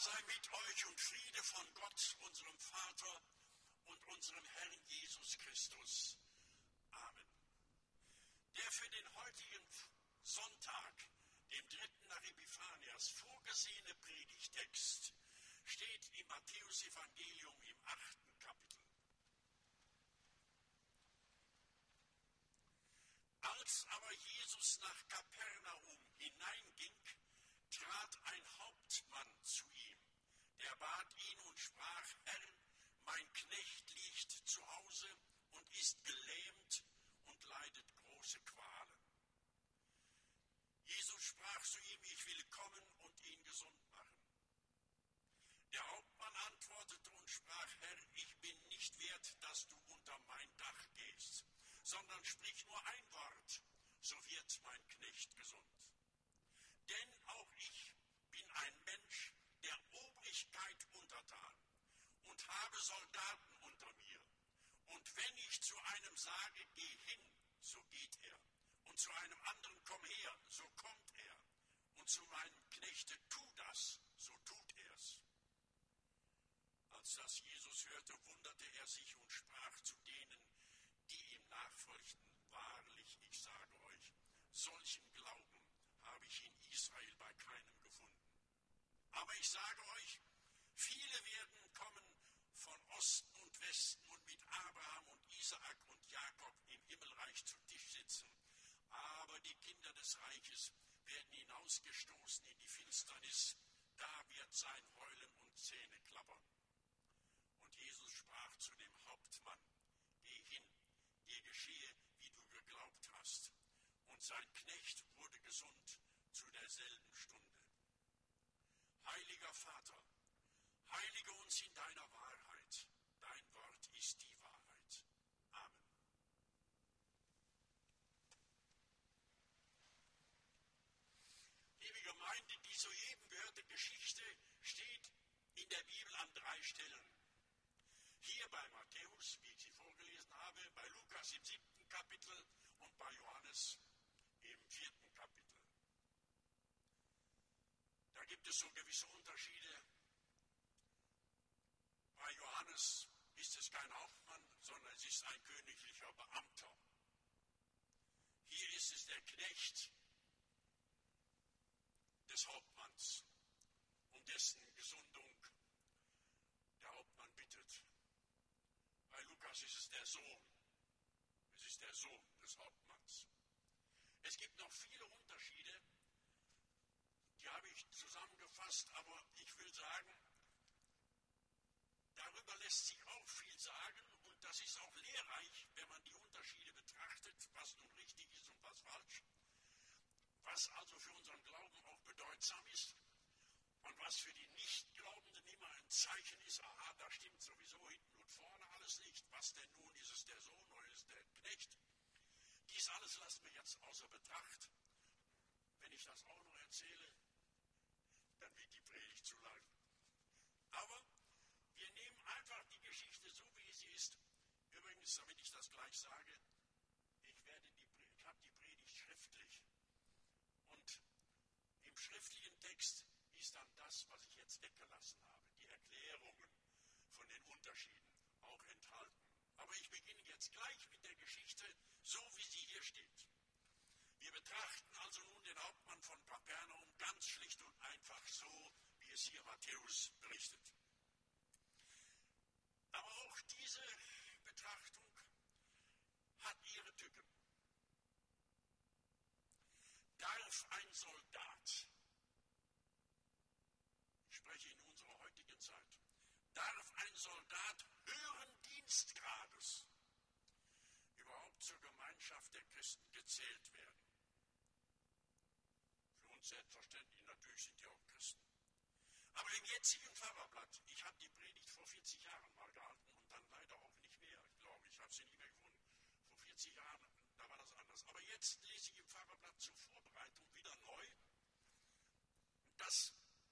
sei mit euch und Friede von Gott, unserem Vater und unserem Herrn Jesus Christus. Amen. Der für den heutigen Sonntag, dem 3. nach Epiphanias, vorgesehene Predigtext steht im Matthäus-Evangelium im 8. Kapitel. Als aber Jesus nach Kapernaum hineinging, trat ein Hauptmann zu ihm, der bat ihn und sprach: Herr, mein Knecht liegt zu Hause und ist gelähmt und leidet große Qualen. Jesus sprach zu ihm: Ich will kommen und ihn gesund machen. Der Hauptmann antwortete und sprach: Herr, ich bin nicht wert, dass du unter mein Dach gehst, sondern sprich nur ein Wort, so wird mein Knecht gesund. Denn auch ich bin ein Mensch der Obrigkeit untertan und habe Soldaten unter mir. Und wenn ich zu einem sage, geh hin, so geht er. Und zu einem anderen, komm her, so kommt er. Und zu meinem Knechte, tu das, so tut er's. Als das Jesus hörte, wunderte er sich und sprach zu denen, die ihm nachfolgten: Wahrlich, ich sage euch, solchen Glauben habe ich in Israel bei keinem gefunden. Aber ich sage euch, viele werden kommen von Osten und Westen und mit Abraham und Isaak und Jakob im Himmelreich zu Tisch sitzen. Aber die Kinder des Reiches werden hinausgestoßen in die Finsternis. Da wird sein Heulen und Zähne klappern. Und Jesus sprach zu dem Hauptmann: Geh hin, dir geschehe, wie du geglaubt hast. Und sein Knecht wurde gesund zu derselben Stunde. Heiliger Vater, heilige uns in deiner Wahrheit. Dein Wort ist die Wahrheit. Amen. Liebe Gemeinde, die soeben gehörte Geschichte steht in der Bibel an 3 Stellen. Hier bei Matthäus, wie ich sie vorgelesen habe, bei Lukas im 7. Kapitel und bei Johannes im 4. Kapitel. Da gibt es so gewisse Unterschiede. Bei Johannes ist es kein Hauptmann, sondern es ist ein königlicher Beamter. Hier ist es der Knecht des Hauptmanns, um dessen Gesundung der Hauptmann bittet. Bei Lukas ist es der Sohn. Es ist der Sohn des Hauptmanns. Es gibt noch viele Unterschiede, die habe ich zusammengefasst, aber ich will sagen, darüber lässt sich auch viel sagen und das ist auch lehrreich, wenn man die Unterschiede betrachtet, was nun richtig ist und was falsch, was also für unseren Glauben auch bedeutsam ist und was für die Nichtglaubenden immer ein Zeichen ist: Aha, da stimmt sowieso hinten und vorne alles nicht. Was denn nun? Ist es der Sohn oder ist es der Knecht? Dies alles lassen wir jetzt außer Betracht. Wenn ich das auch noch erzähle, dann wird die Predigt zu lang. Aber wir nehmen einfach die Geschichte so, wie sie ist. Übrigens, damit ich das gleich sage, ich habe die Predigt schriftlich. Und im schriftlichen Text ist dann das, was ich jetzt weggelassen habe, die Erklärungen von den Unterschieden auch enthalten. Aber ich beginne jetzt gleich mit der Geschichte, so wie sie hier steht. Wir betrachten also nun den Hauptmann von Kapernaum ganz schlicht und einfach so, wie es hier Matthäus berichtet. Aber auch diese Betrachtung hat ihre Tücken. Darf ein Soldat, ich spreche in unserer heutigen Zeit, darf ein Soldat höheren Dienstgrades überhaupt zur Gemeinschaft der Christen gezählt werden? Für uns selbstverständlich, natürlich sind die auch Christen. Aber im jetzigen Pfarrerblatt, ich habe die Predigt vor 40 Jahren mal gehalten und dann leider auch nicht mehr, ich glaube, ich habe sie nicht mehr gefunden. Vor 40 Jahren, da war das anders. Aber jetzt lese ich im Pfarrerblatt zur Vorbereitung wieder neu, dass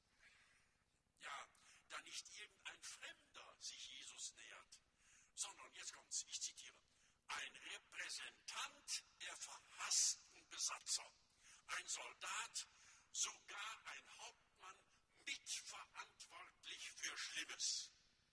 da nicht irgendein Fremder sich Jesus nähert, sondern, jetzt kommt's, ich zitiere, ein Repräsentant der verhassten Besatzer, ein Soldat, sogar ein Hauptmann mitverantwortlich Schlimmes.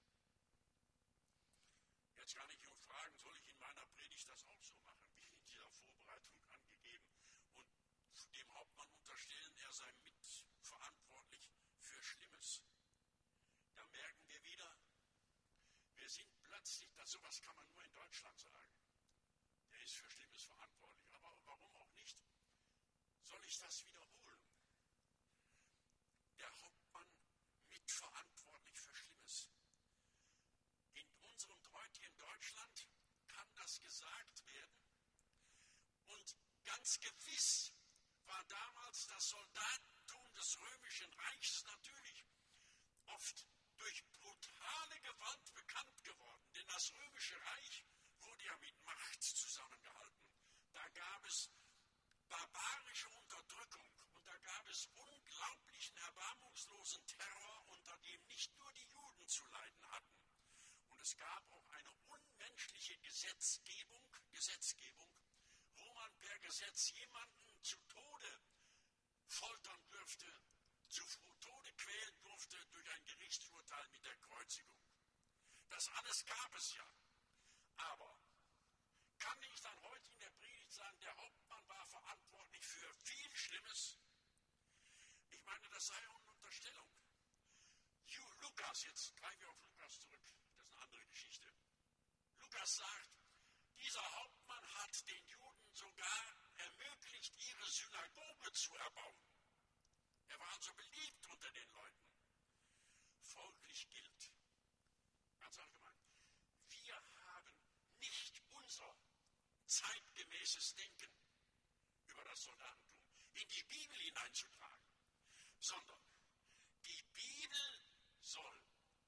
Jetzt kann ich ihn fragen, soll ich in meiner Predigt das auch so machen, wie in dieser Vorbereitung angegeben, und dem Hauptmann unterstellen, er sei mitverantwortlich für Schlimmes? Da merken wir wieder, wir sind plötzlich, sowas kann man nur in Deutschland sagen. Der ist für Schlimmes verantwortlich, aber warum auch nicht? Soll ich das wiederholen? Der Hauptmann mitverantwortlich für Schlimmes. In unserem heutigen Deutschland kann das gesagt werden. Und ganz gewiss war damals das Soldatentum des Römischen Reiches natürlich oft durch brutale Gewalt bekannt geworden. Denn das Römische Reich wurde ja mit Macht zusammengehalten. Da gab es barbarische Unterdrückung und da gab es unglaublichen, erbarmungslosen Terror, unter dem nicht nur die Juden zu leiden hatten. Und es gab auch eine unmenschliche Gesetzgebung, wo man per Gesetz jemanden zu Tode foltern dürfte, zu Tode quälen durfte durch ein Gerichtsurteil mit der Kreuzigung. Das alles gab es ja. Aber kann ich dann heute in der Predigt sagen, der Hauptmann war verantwortlich für viel Schlimmes? Ich meine, das sei auch eine Unterstellung. Lukas, jetzt greifen wir auf Lukas zurück, das ist eine andere Geschichte. Lukas sagt, dieser Hauptmann hat den Juden sogar ermöglicht, ihre Synagoge zu erbauen. Er war also beliebt unter den Leuten. Folglich gilt, ganz allgemein, wir haben nicht unser zeitgemäßes Denken über das Soldatentum in die Bibel hineinzutragen, sondern die Bibel soll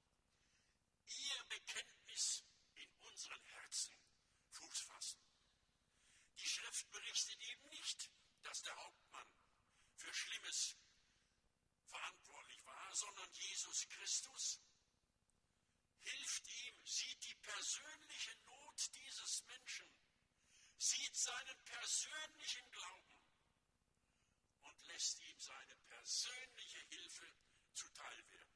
ihr Bekenntnis in unseren Herzen Fuß fassen. Die Schrift berichtet eben nicht, dass der Hauptmann für Schlimmes verantwortlich war, sondern Jesus Christus hilft ihm, sieht die persönliche Not dieses Menschen, sieht seinen persönlichen Glauben und lässt ihm seine persönliche Hilfe zuteil werden.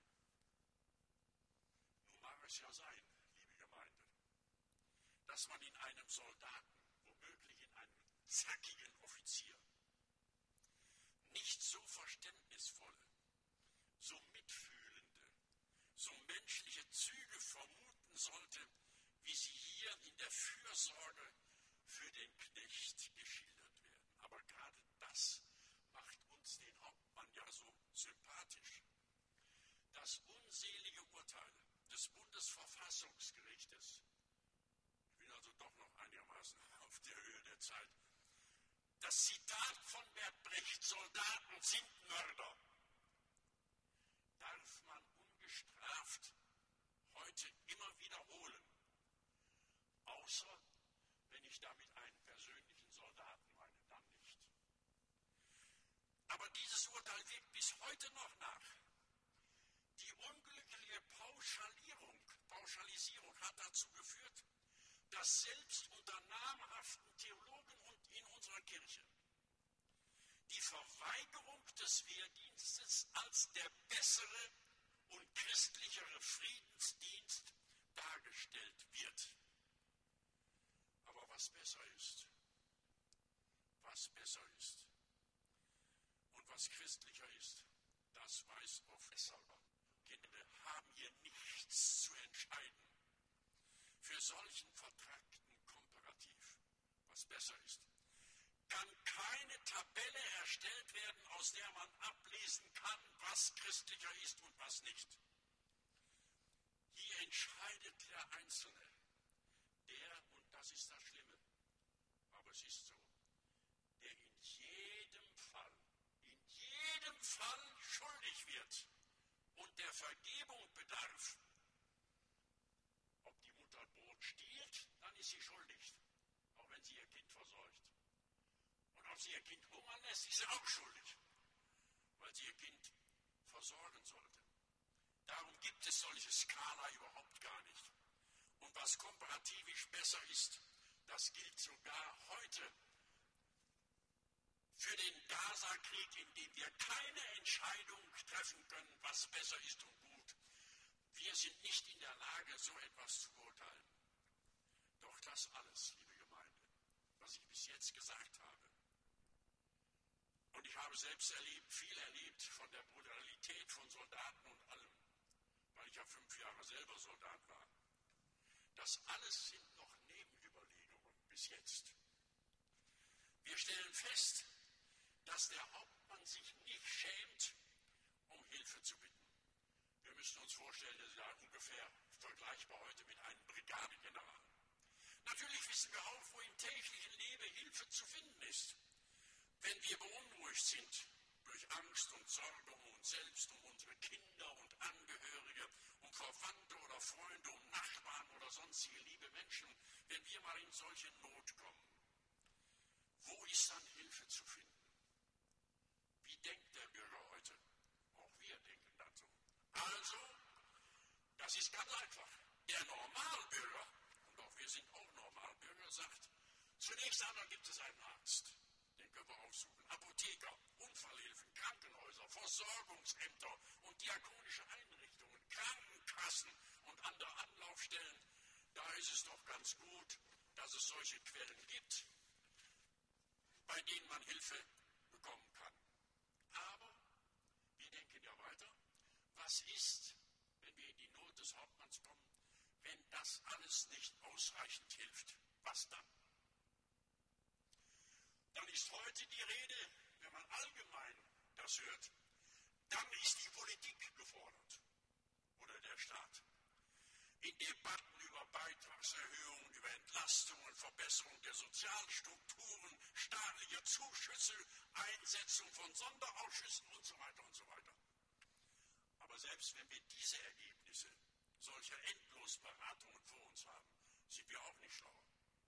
Nun mag es ja sein, liebe Gemeinde, dass man in einem Soldaten, womöglich in einem zackigen Offizier, nicht so verständnisvolle, so mitfühlende, so menschliche Züge vermuten sollte, wie sie hier in der Fürsorge für den Knecht geschildert werden. Aber gerade das macht uns den Hauptmann ja so sympathisch. Das unselige Urteil des Bundesverfassungsgerichtes, ich bin also doch noch einigermaßen auf der Höhe der Zeit, das Zitat von Bert Brecht, Soldaten sind Mörder, darf man ungestraft heute immer wiederholen, außer wenn ich damit einen persönlichen Soldaten meine, dann nicht. Aber dieses Urteil wirkt bis heute noch nach. Die unglückliche Pauschalisierung hat dazu geführt, dass selbst unter namhaften Theologen und in unserer Kirche die Verweigerung des Wehrdienstes als der bessere und christlichere Friedensdienst dargestellt wird. Aber was besser ist und was christlicher ist, das weiß oft selber. Kinder haben hier nichts zu entscheiden. Für solchen vertragten Komparativ, was besser ist, kann keine Tabelle erstellt werden, aus der man ablesen kann, was christlicher ist und was nicht. Hier entscheidet der Einzelne, und das ist das Schlimme, aber es ist so, der in jedem Fall schuldig wird und der Vergebung bedarf. Ob die Mutter Brot stiehlt, dann ist sie schuldig, auch wenn sie ihr Kind verseucht. Und ob sie ihr Kind hungern lässt, ist sie auch schuldig, weil sie ihr Kind versorgen sollte. Darum gibt es solche Skala überhaupt gar nicht. Und was komparativisch besser ist, das gilt sogar heute für den Gaza-Krieg, in dem wir keine Entscheidung treffen können, was besser ist und gut. Wir sind nicht in der Lage, so etwas zu beurteilen. Doch das alles, liebe Gemeinde, was ich bis jetzt gesagt habe, und ich habe selbst viel erlebt von der Brutalität von Soldaten und allem, weil ich ja 5 Jahre selber Soldat war. Das alles sind noch Nebenüberlegungen bis jetzt. Wir stellen fest, dass der Hauptmann sich nicht schämt, um Hilfe zu bitten. Wir müssen uns vorstellen, das ist ja ungefähr vergleichbar heute mit einem Brigadegeneral. Natürlich wissen wir auch, wo im täglichen Leben Hilfe zu finden ist. Wenn wir beunruhigt sind durch Angst und Sorge um uns selbst, um unsere Kinder und Angehörige, um Verwandte oder Freunde, um Nachbarn oder sonstige liebe Menschen, wenn wir mal in solche Not kommen, wo ist dann Hilfe zu finden? Wie denkt der Bürger heute? Auch wir denken dazu. Also, das ist ganz einfach. Der Normalbürger, und auch wir sind auch Normalbürger, sagt, zunächst einmal gibt es einen Arzt. Den können wir aufsuchen. Apotheker, Unfallhilfen, Krankenhäuser, Versorgungsämter und diakonische Einrichtungen, Krankenkassen und andere Anlaufstellen. Da ist es doch ganz gut, dass es solche Quellen gibt, bei denen man Hilfe bekommen kann. Aber wir denken ja weiter. Was ist, wenn wir in die Not des Hauptmanns kommen, wenn das alles nicht ausreichend hilft? Was dann? Dann ist heute die Rede, wenn man allgemein das hört, dann ist die Politik gefordert oder der Staat. In Debatten über Beitragserhöhungen, über Entlastungen, Verbesserung der Sozialstrukturen, staatliche Zuschüsse, Einsetzung von Sonderausschüssen und so weiter und so weiter. Aber selbst wenn wir diese Ergebnisse solcher Endlosberatungen vor uns haben, sind wir auch nicht schlauer.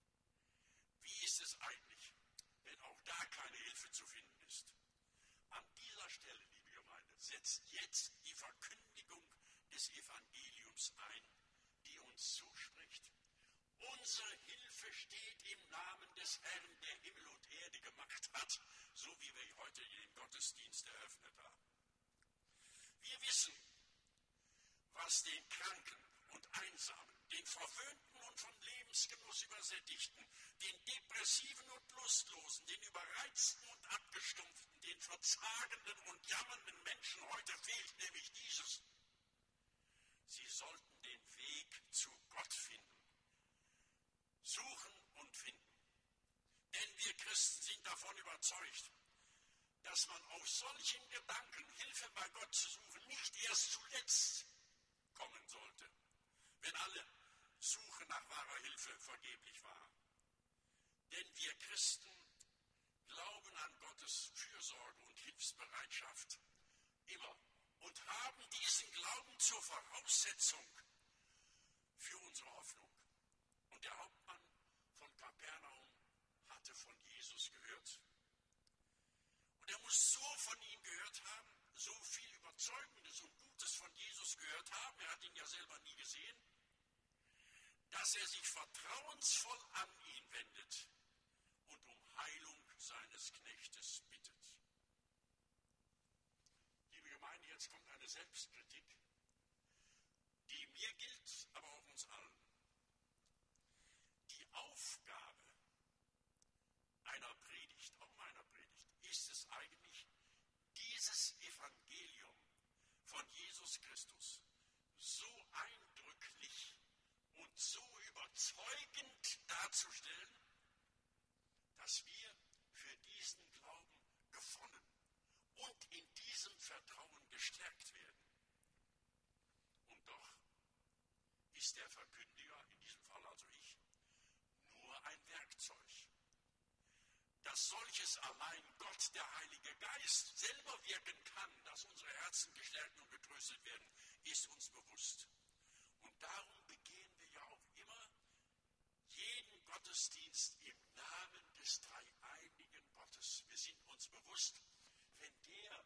Wie ist es eigentlich, wenn auch da keine Hilfe zu finden ist? An dieser Stelle, liebe Gemeinde, setzt jetzt die Verkündigung des Evangeliums ein, die uns zuspricht. Unsere Hilfe steht im Namen des Herrn, der Himmel und Erde gemacht hat, so wie wir heute den Gottesdienst eröffnet haben. Wir wissen, was den Kranken und Einsamen, den Verwöhnten und vom Lebensgenuss Übersättigten, den Depressiven und Lustlosen, den Überreizten und Abgestumpften, den verzagenden und jammernden Menschen heute fehlt, nämlich dieses. Sie sollten den Weg zu Gott finden, suchen und finden. Denn wir Christen sind davon überzeugt, dass man auf solchen Gedanken, Hilfe bei Gott zu suchen, nicht erst zuletzt kommen sollte, wenn alle Suche nach wahrer Hilfe vergeblich war. Denn wir Christen glauben an Gottes Fürsorge und Hilfsbereitschaft immer und haben diesen Glauben zur Voraussetzung für unsere Hoffnung. Und der Hauptmann von Kapernaum hatte von Jesus gehört. Und er muss so von ihm gehört haben, so viel Überzeugendes und Gutes von Jesus gehört haben, er hat ihn ja selber nie gesehen, dass er sich vertrauensvoll an ihn wendet und um Heilung seines Knechtes bittet. Liebe Gemeinde, jetzt kommt eine Selbstkritik, die mir gilt, aber auch uns allen. Die Aufgabe einer Predigt, auch meiner Predigt, ist es eigentlich, dieses Evangelium von Jesus Christus so eindrücklich und so überzeugend darzustellen, dass wir für diesen Glauben gefunden und in diesem Vertrauen gestärkt werden. Und doch ist der Verkündiger, in diesem Fall also ich, nur ein Werkzeug. Dass solches allein Gott, der Heilige Geist, selber wirken kann, dass unsere Herzen gestärkt und getröstet werden, ist uns bewusst. Und darum begehen wir ja auch immer jeden Gottesdienst im Namen des dreieinigen Gottes. Wir sind uns bewusst, wenn der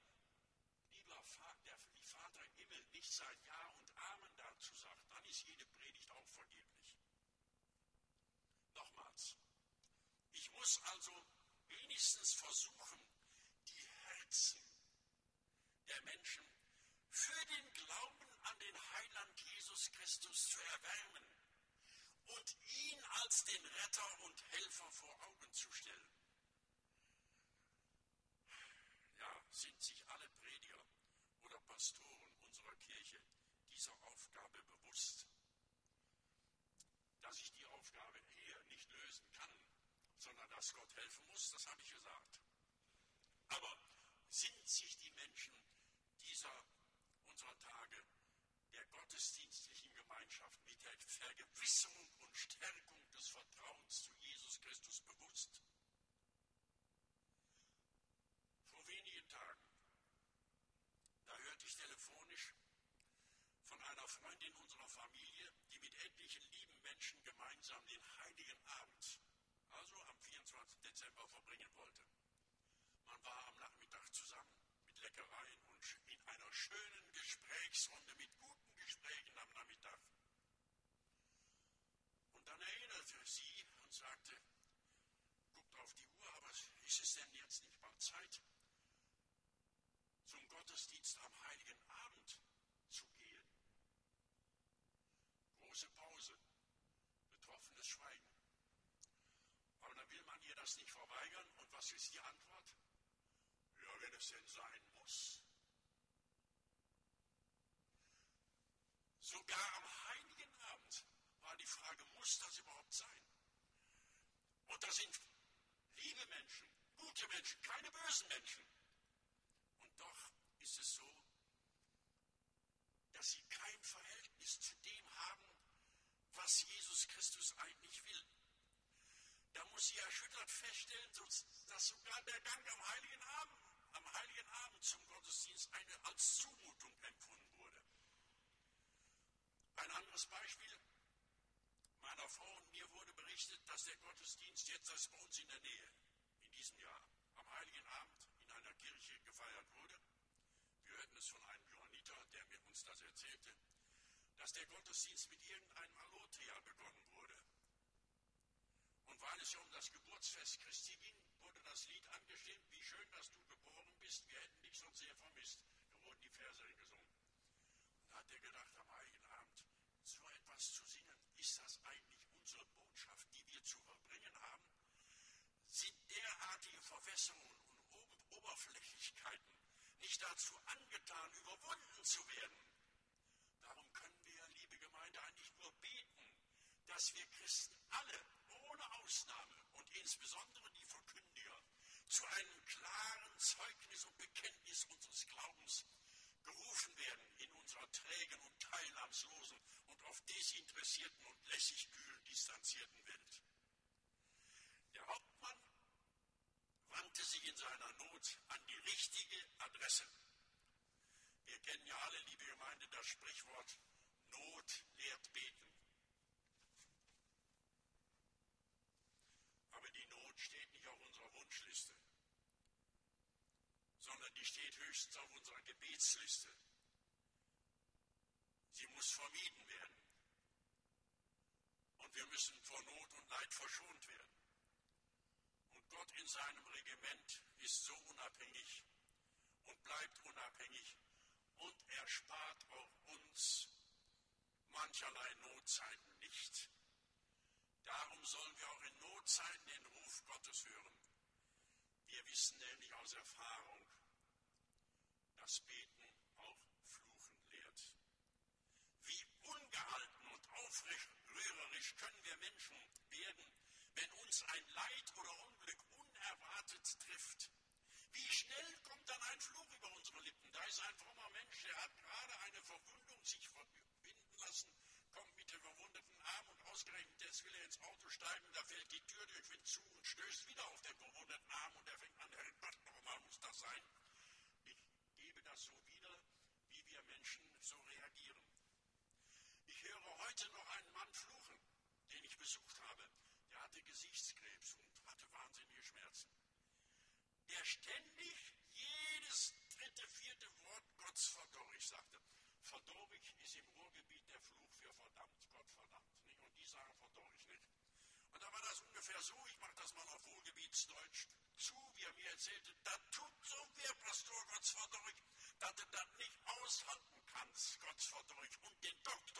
Vater im Himmel nicht sein Ja und Amen dazu sagt, dann ist jede Predigt auch vergeblich. Nochmals, ich muss also wenigstens versuchen, die Herzen der Menschen für den Glauben an den Heiland Jesus Christus zu erwärmen und ihn als den Retter und Helfer vor Augen zu stellen. Ja, sind sich alle Prediger oder Pastoren unserer Kirche dieser Aufgabe bewusst? Dass ich die Aufgabe eher nicht lösen kann, sondern dass Gott helfen muss, das habe ich gesagt. Aber sind sich die Menschen unserer Tage der gottesdienstlichen Gemeinschaft mit der Vergewisserung und Stärkung des Vertrauens zu Jesus Christus bewusst? Vor wenigen Tagen, da hörte ich telefonisch von einer Freundin unserer Familie, die mit etlichen lieben Menschen gemeinsam den Heiligen Abend, also am 24. Dezember, verbringen wollte. Man war am Nachmittag zusammen mit Leckereien und in einer schönen Gesprächsrunde mit guten Gesprächen am Nachmittag. Und dann erinnerte sie und sagte, guckt auf die Uhr, aber ist es denn jetzt nicht bald Zeit, zum Gottesdienst am Heiligen Abend zu gehen? Große Pause, betroffenes Schweigen. Aber dann will man ihr das nicht verweigern. Und was ist die Antwort? Ja, wenn es denn sein muss. Sogar am Heiligen Abend war die Frage, muss das überhaupt sein? Und das sind liebe Menschen, gute Menschen, keine bösen Menschen. Und doch ist es so, dass sie kein Verhältnis zu dem haben, was Jesus Christus eigentlich will. Da muss sie erschüttert feststellen, dass sogar der Gang am Heiligen Abend zum Gottesdienst als Zumutung empfunden wurde. Ein anderes Beispiel: Meiner Frau und mir wurde berichtet, dass der Gottesdienst jetzt, das ist bei uns in der Nähe, in diesem Jahr, am Heiligen Abend in einer Kirche gefeiert wurde. Wir hörten es von einem Johanniter, der mir uns das erzählte, dass der Gottesdienst mit irgendeinem Alothea begonnen wurde. Und weil es ja um das Geburtsfest Christi ging, wurde das Lied angestimmt, wie schön, dass du geboren bist, wir hätten dich so sehr vermisst. Da wurden die Verse gesungen. Und da hat er gedacht, am Heiligen Abend so etwas zu singen, ist das eigentlich unsere Botschaft, die wir zu verbringen haben? Sind derartige Verwässerungen und Oberflächlichkeiten nicht dazu angetan, überwunden zu werden? Darum können wir, liebe Gemeinde, eigentlich nur beten, dass wir Christen alle, ohne Ausnahme und insbesondere die Verkündiger, zu einem klaren Zeugnis und Bekenntnis unseres Glaubens gerufen werden in unserer trägen und teilnahmslosen und oft desinteressierten und lässig kühl distanzierten Welt. Der Hauptmann wandte sich in seiner Not an die richtige Adresse. Wir kennen ja alle, liebe Gemeinde, das Sprichwort, Not lehrt beten. Aber die Not steht nicht auf unserer Wunschliste, sondern die steht höchstens auf unserer Gebetsliste. Sie muss vermieden werden. Und wir müssen vor Not und Leid verschont werden. Und Gott in seinem Regiment ist so unabhängig und bleibt unabhängig und erspart auch uns mancherlei Notzeiten nicht. Darum sollen wir auch in Notzeiten den Ruf Gottes hören. Wir wissen nämlich aus Erfahrung, dass Beten auch Fluchen lehrt. Wie ungehalten und aufrührerisch können wir Menschen werden, wenn uns ein Leid oder Unglück unerwartet trifft. Wie schnell kommt dann ein Fluch über unsere Lippen? Da ist ein frommer Mensch, der hat gerade eine Verwundung sich verbinden lassen, kommt mit dem verwundeten Arm und ausgerechnet jetzt will er ins Auto steigen, da fällt die Tür durch Wind zu und stößt wieder auf den verwundeten Arm und er fängt an, Herrgott, normal muss das sein. Ich gebe das so wieder, wie wir Menschen so reagieren. Ich höre heute noch einen Mann fluchen, den ich besucht habe. Der hatte Gesichtskrebs und hatte wahnsinnige Schmerzen. Der ständig jedes dritte, vierte Wort Gottsverdorrig sagte. Verdorrig ist im Ruhrgebiet der Fluch für verdammt, Gott verdammt. Nicht? Und die sagen verdorrig nicht. Und da war das ungefähr so, ich mache das mal auf Ruhrgebietsdeutsch zu, wie er mir erzählte, da tut so wer, Pastor Gottsverdorrig, dass du das nicht aushalten kannst, Gottsverdorrig, und den Doktor Gottsverdorrig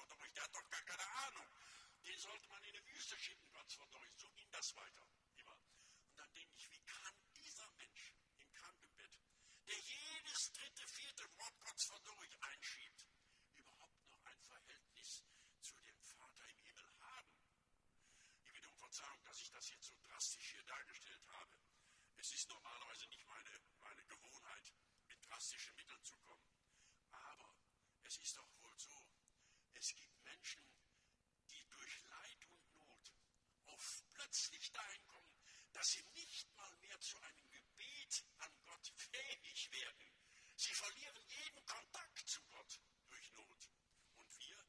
verdorrt, der hat doch gar keine Ahnung. Den sollte man in die Wüste schicken, Gott verdorrt. So ging das weiter. Immer. Und dann denke ich, wie kann dieser Mensch im Krankenbett, der jedes dritte, vierte Wort Gottes verdorrt einschiebt, überhaupt noch ein Verhältnis zu dem Vater im Himmel haben? Ich bitte um Verzeihung, dass ich das jetzt so drastisch hier dargestellt habe. Es ist normalerweise nicht meine Gewohnheit, mit drastischen Mitteln zu kommen. Aber es ist doch wohl so, es gibt Menschen, die durch Leid und Not auf plötzlich dahin kommen, dass sie nicht mal mehr zu einem Gebet an Gott fähig werden. Sie verlieren jeden Kontakt zu Gott durch Not. Und wir?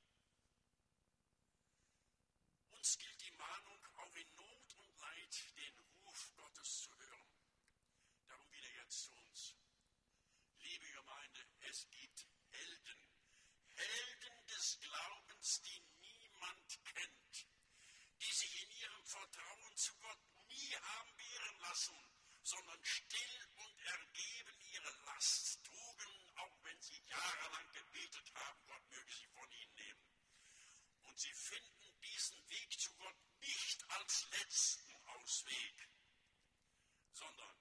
Uns gilt die Mahnung, auch in Not und Leid den Ruf Gottes zu hören. Darum wieder jetzt zu uns. Liebe Gemeinde, es gibt Helden des Glaubens, die niemand kennt, die sich in ihrem Vertrauen zu Gott nie haben wehren lassen, sondern still und ergeben ihre Last trugen, auch wenn sie jahrelang gebetet haben, Gott möge sie von ihnen nehmen. Und sie finden diesen Weg zu Gott nicht als letzten Ausweg, sondern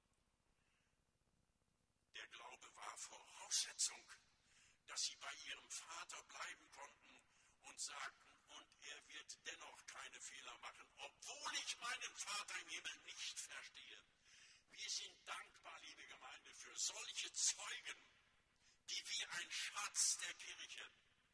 der Glaube war Voraussetzung, dass sie bei ihrem Vater bleiben konnten und sagten, und er wird dennoch keine Fehler machen, obwohl ich meinen Vater im Himmel nicht verstehe. Wir sind dankbar, liebe Gemeinde, für solche Zeugen, die wie ein Schatz der Kirche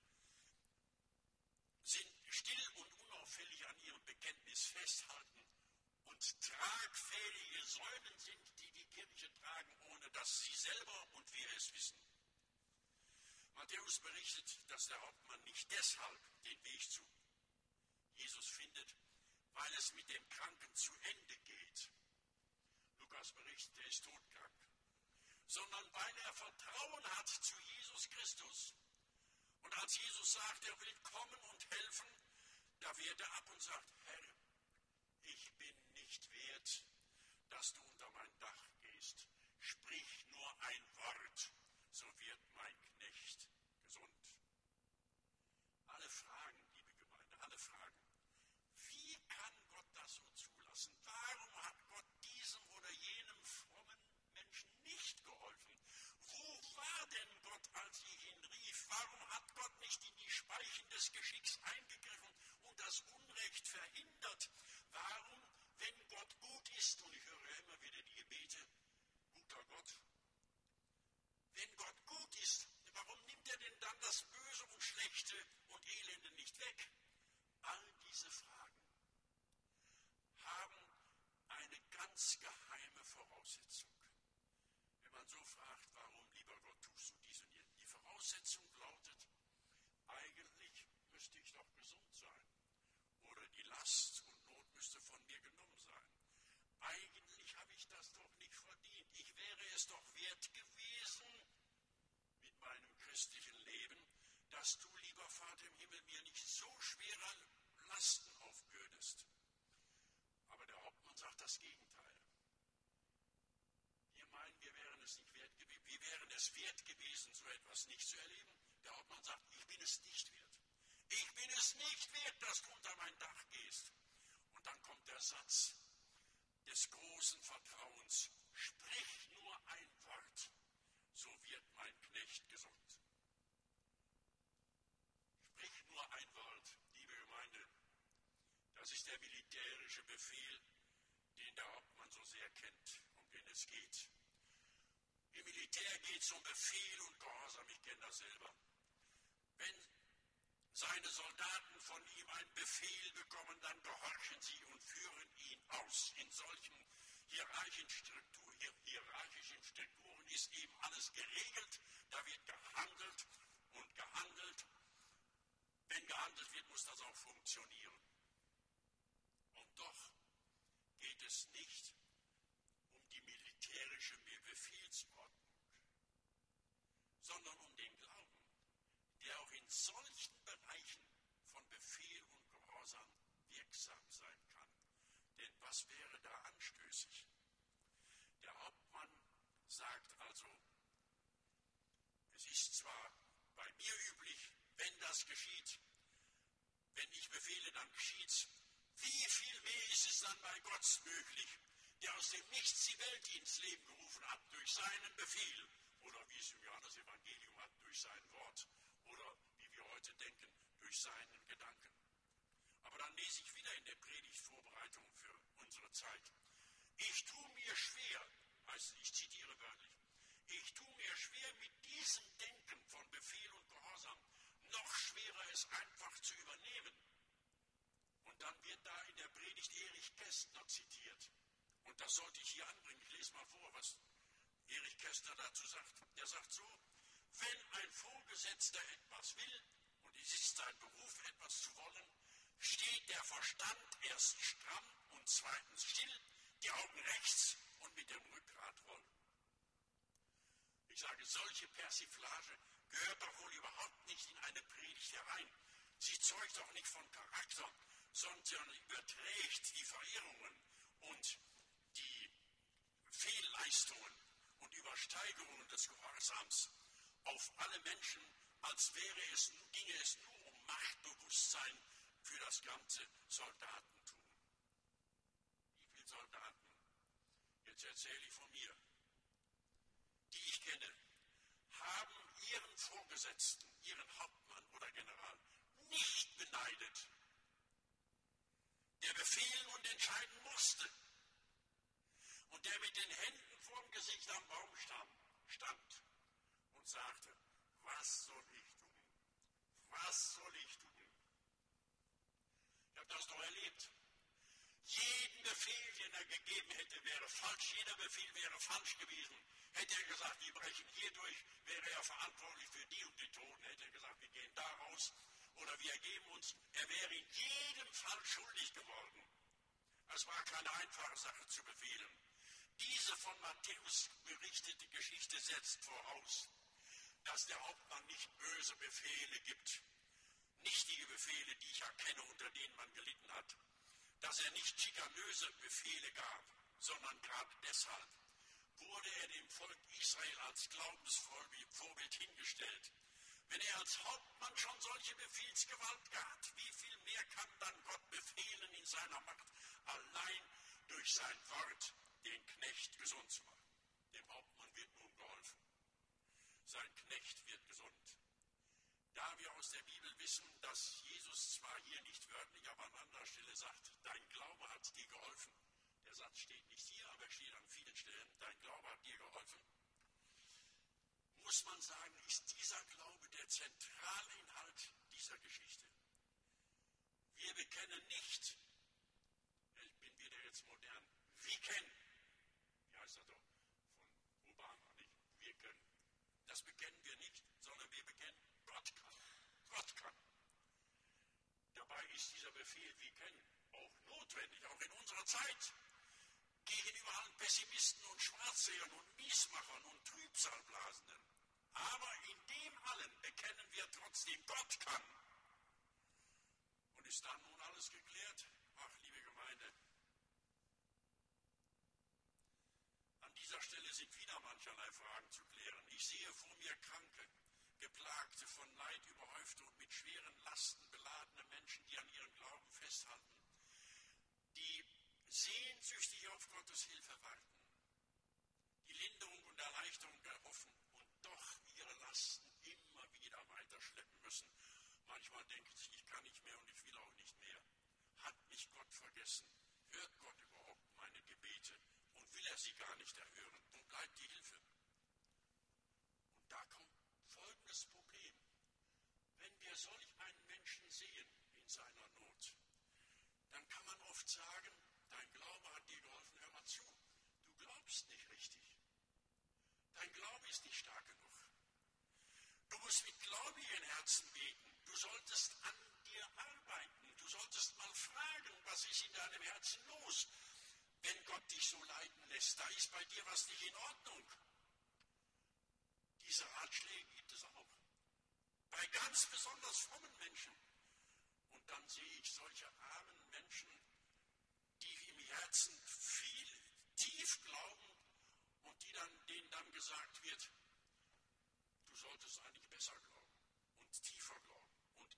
sind, still und unauffällig an ihrem Bekenntnis festhalten und tragfähige Säulen sind, die die Kirche tragen, ohne dass sie selber und wir es wissen. Matthäus berichtet, dass der Hauptmann nicht deshalb den Weg zu Jesus findet, weil es mit dem Kranken zu Ende geht. Lukas berichtet, er ist todkrank. Sondern weil er Vertrauen hat zu Jesus Christus. Und als Jesus sagt, er will kommen und helfen, da wehrt er ab und sagt, Herr, ich bin nicht wert, dass du unter mein Dach gehst. Sprich nur ein Wort, so wird mein Knecht gesund. Alle fragen, liebe Gemeinde, alle fragen, wie kann Gott das so zulassen? Warum hat Gott diesem oder jenem frommen Menschen nicht geholfen? Wo war denn Gott, als ich ihn rief? Warum hat Gott nicht in die Speichen des Geschicks eingegriffen und das Unrecht verhindert? Warum, wenn Gott gut ist, und ich höre ja immer wieder die Gebete, guter Gott, wenn Gott gut ist, warum nimmt er denn dann das Böse und Schlechte und Elende nicht weg? All diese Fragen haben eine ganz geheime Voraussetzung. Wenn man so fragt, warum, lieber Gott, tust du dies und jenes? Die Voraussetzung lautet, eigentlich müsste ich doch gesund sein. Oder die Last und Not müsste von mir genommen sein. Eigentlich habe ich das doch nicht verdient. Ich wäre es doch wert gewesen mit meinem christlichen Leben, dass du, lieber Vater im Himmel, mir nicht so schwere Lasten aufbürdest. Aber der Hauptmann sagt das Gegenteil. Wir meinen, wir wären es nicht wert gewesen. Wir wären es wert gewesen, so etwas nicht zu erleben. Der Hauptmann sagt, ich bin es nicht wert. Ich bin es nicht wert, dass du unter mein Dach gehst. Und dann kommt der Satz des großen Vertrauens. Sprich nur ein Wort, so wird mein Knecht gesund. Sprich nur ein Wort, liebe Gemeinde. Das ist der militärische Befehl, den der Hauptmann so sehr kennt, um den es geht. Im Militär geht es um Befehl und Gehorsam, ich kenne das selber. Wenn seine Soldaten von ihm einen Befehl bekommen, dann gehorchen sie und führen ihn aus. In solchen hierarchischen Strukturen ist eben alles geregelt, da wird gehandelt und gehandelt. Wenn gehandelt wird, muss das auch funktionieren. Und doch geht es nicht um die militärische Befehlsordnung, sondern um den Glauben, der auch in solchen Bereichen von Befehl und Gehorsam wirksam sein kann. Denn was wäre da anstößig? Der Hauptmann sagt also, es ist zwar bei mir üblich, wenn das geschieht, wenn ich befehle, dann geschieht's. Wie viel mehr ist es dann bei Gott möglich, der aus dem Nichts die Welt ins Leben gerufen hat, durch seinen Befehl, oder wie es im Johannes-Evangelium hat, durch sein Wort, oder wie wir heute denken, durch seinen Gedanken. Aber dann lese ich wieder in der Predigtvorbereitung für unsere Zeit. Ich tue mir schwer, also ich zitiere wörtlich, ich tue mir schwer mit diesem Denken von Befehl und Gehorsam, noch schwerer es einfach zu übernehmen. Und dann wird da in der Predigt Erich Kästner zitiert. Und das sollte ich hier anbringen. Ich lese mal vor, was Erich Kästner dazu sagt. Er sagt so: Wenn ein Vorgesetzter etwas will, und es ist sein Beruf, etwas zu wollen, steht der Verstand erst stramm und zweitens still, die Augen rechts und mit dem Rückgrat voll. Ich sage, solche Persiflage gehört doch wohl überhaupt nicht in eine Predigt herein. Sie zeugt doch nicht von Charakter, sondern überträgt die Verehrungen und die Fehlleistungen und Übersteigerungen des Gehorsams auf alle Menschen, als ginge es nur um Machtbewusstsein für das ganze Soldatentum. Wie viele Soldaten, jetzt erzähle ich von mir, die ich kenne, haben ihren Vorgesetzten, ihren Hauptmann oder General nicht beneidet, der befehlen und entscheiden musste und der mit den Händen vorm Gesicht am Baumstamm stand und sagte: Was soll ich tun? Was soll ich tun? Ich habe das doch erlebt. Jeden Befehl, den er gegeben hätte, wäre falsch. Jeder Befehl wäre falsch gewesen. Hätte er gesagt, wir brechen hier durch, wäre er verantwortlich für die und die Toten. Hätte er gesagt, wir gehen da raus oder wir ergeben uns. Er wäre in jedem Fall schuldig geworden. Es war keine einfache Sache zu befehlen. Diese von Matthäus berichtete Geschichte setzt voraus, dass der Hauptmann nicht böse Befehle gibt. Nichtige Befehle, die ich erkenne, unter denen man gelitten hat. Dass er nicht schikanöse Befehle gab, sondern gerade deshalb wurde er dem Volk Israel als Glaubensvorbild hingestellt. Wenn er als Hauptmann schon solche Befehlsgewalt gab, wie viel mehr kann dann Gott befehlen in seiner Macht, allein durch sein Wort den Knecht gesund zu machen. Dem Hauptmann wird nun geholfen. Sein Knecht wird gesund. Da wir aus der Bibel wissen, dass Jesus zwar hier nicht wörtlich, aber an anderer Stelle sagt, dein Glaube hat dir geholfen. Der Satz steht nicht hier, aber er steht an vielen Stellen, dein Glaube hat dir geholfen. Muss man sagen, ist dieser Glaube der zentrale Inhalt dieser Geschichte. Wir bekennen nicht, ich bin wieder jetzt modern, wir kennen, wie heißt das doch, von Obama, nicht? Wir können. Das bekennen wir nicht, sondern wir bekennen, Gott kann. Gott kann. Dabei ist dieser Befehl, wir kennen, auch notwendig, auch in unserer Zeit, gegenüber allen Pessimisten und Schwarzsehern und Miesmachern und Trübsalblasenden. Aber in dem allen bekennen wir trotzdem, Gott kann. Und ist dann nun alles geklärt? Ach, liebe Gemeinde, an dieser Stelle sind wieder mancherlei Fragen zu klären. Ich sehe vor mir Kranke, Geplagte, von Leid überhäufte und mit schweren Lasten beladene Menschen, die an ihrem Glauben festhalten, die sehnsüchtig auf Gottes Hilfe warten, die Linderung und Erleichterung erhoffen und doch ihre Lasten immer wieder weiterschleppen müssen. Manchmal denken sie, ich kann nicht mehr und ich will auch nicht mehr. Hat mich Gott vergessen? Hört Gott überhaupt meine Gebete und will er sie gar nicht erhören? Wo bleibt die Hilfe? Und da kommt folgendes Problem. Wenn wir solch einen Menschen sehen in seiner Not, dann kann man oft sagen, dein Glaube hat dir geholfen, hör mal zu, du glaubst nicht richtig. Dein Glaube ist nicht stark genug. Du musst mit gläubigen Herzen beten. Du solltest an dir arbeiten. Du solltest mal fragen, was ist in deinem Herzen los, wenn Gott dich so leiden lässt. Da ist bei dir was nicht in Ordnung. Diese Ratschläge gibt es auch. Bei ganz besonders frommen Menschen. Und dann sehe ich solche armen Menschen, die im Herzen viel tief glauben und denen dann gesagt wird, du solltest eigentlich besser glauben und tiefer glauben und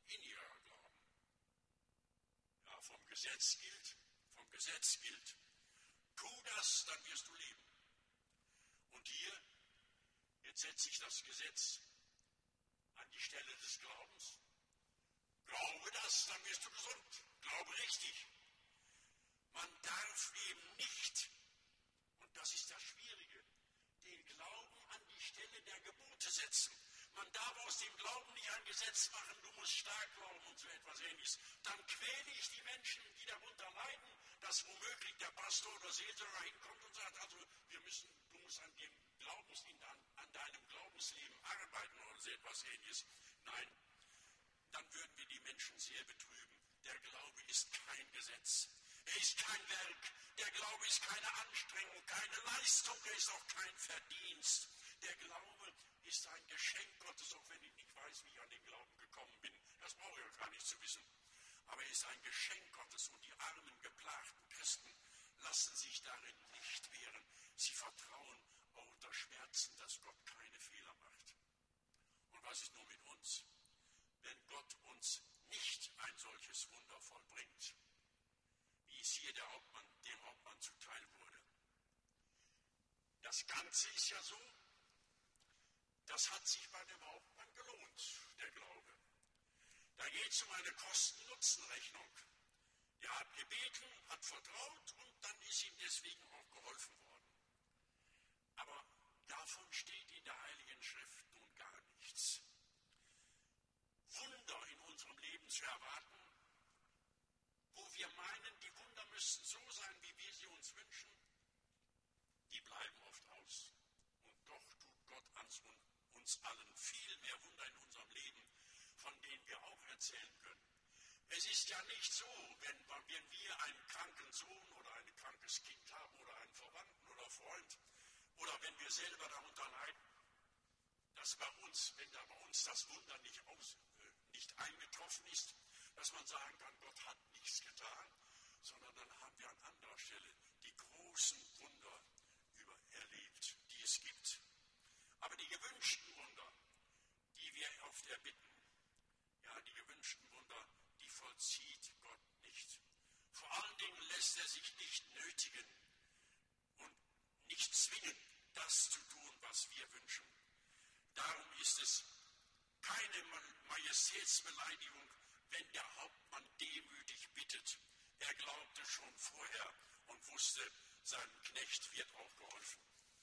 vom Gesetz gilt, tu das, dann wirst du leben. Und hier, jetzt setze ich das Gesetz an die Stelle des Glaubens. Glaube das, dann wirst du gesund. Glaube richtig. Man darf eben nicht, und das ist das Schwierige, den Glauben an die Stelle der Gebote setzen. Man darf aus dem Glauben nicht ein Gesetz machen, du musst stark glauben und so etwas Ähnliches. Dann quäle ich die Menschen, die darunter leiden, dass womöglich der Pastor oder Seelsorger hinkommt und sagt, also du musst an deinem Glaubensleben arbeiten oder so etwas Ähnliches. Nein, dann würden wir die Menschen sehr betrüben. Der Glaube ist kein Gesetz. Er ist kein Werk. Der Glaube ist keine Anstrengung, keine Leistung. Er ist auch kein Verdienst. Der Glaube ist ein Geschenk Gottes, auch wenn ich nicht weiß, wie ich an den Glauben gekommen bin. Das brauche ich auch gar nicht zu wissen. Aber er ist ein Geschenk Gottes und die armen, geplagten Christen lassen sich darin nicht wehren. Sie vertrauen auch unter Schmerzen, dass Gott keine Fehler macht. Und was ist nur mit uns? Wenn Gott uns nicht ein solches Wunder vollbringt, wie es hier dem Hauptmann zuteil wurde. Das Ganze ist ja so, das hat sich bei dem Hauptmann gelohnt, der Glaube. Da geht es um eine Kosten-Nutzen-Rechnung. Er hat gebeten, hat vertraut und dann ist ihm deswegen auch geholfen worden. Aber davon steht in der Heiligen Schrift nun gar nichts. Wunder in unserem Leben zu erwarten, wo wir meinen, die Wunder müssten so sein, wie wir sie uns wünschen, die bleiben oft aus. Und doch tut Gott uns allen viel mehr Wunder in unserem Leben, von denen wir auch erzählen können. Es ist ja nicht so, wenn wir einen kranken Sohn oder ein krankes Kind haben oder einen Verwandten oder Freund oder wenn wir selber darunter leiden, dass wenn da bei uns das Wunder nicht eingetroffen ist, dass man sagen kann, Gott hat nichts getan, sondern dann haben wir an anderer Stelle die großen Wunder erlebt, die es gibt. Aber die gewünschten Wunder, die wir oft erbitten, ja, die gewünschten Wunder, die vollzieht Gott nicht. Vor allen Dingen lässt er sich nicht nötigen und nicht zwingen, das zu tun, was wir wünschen. Darum ist es keine Majestätsbeleidigung, wenn der Hauptmann demütig bittet. Er glaubte schon vorher und wusste, seinem Knecht wird auch geholfen.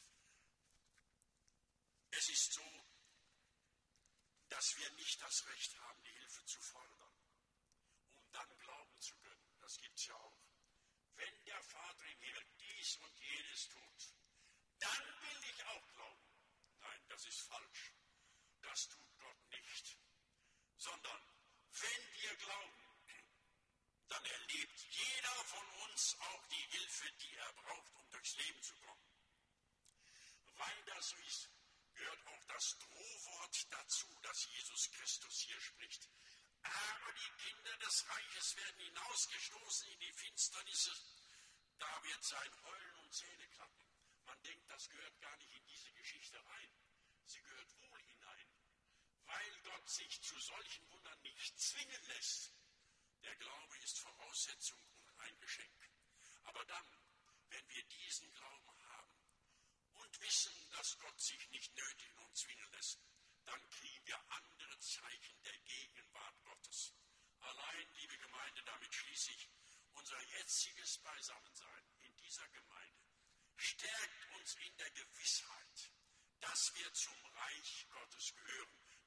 Es ist so, dass wir nicht das Recht haben, die Hilfe zu fordern, um dann glauben zu können. Das gibt es ja auch. Wenn der Vater im Himmel dies und jenes tut, dann will ich auch glauben. Nein, das ist falsch. Das tut Gott nicht. Sondern wenn wir glauben, dann erlebt jeder von uns auch die Hilfe, die er braucht, um durchs Leben zu kommen. Weil das so ist, gehört auch das Drohwort dazu, das Jesus Christus hier spricht. Aber die Kinder des Reiches werden hinausgestoßen in die Finsternisse. Da wird sein Heulen und Zähneklappen. Man denkt, das gehört gar nicht in diese Geschichte rein. Sie gehört wohl hinein, weil Gott sich zu solchen Wundern nicht zwingen lässt. Der Glaube ist Voraussetzung und ein Geschenk. Aber dann, wenn wir diesen Glauben haben und wissen, dass Gott sich nicht nötigen und zwingen lässt, dann kriegen wir andere Zeichen der Gegenwart Gottes. Allein, liebe Gemeinde, damit schließe ich, unser jetziges Beisammensein in dieser Gemeinde stärkt uns in der Gewissheit, dass wir zum Reich Gottes gehören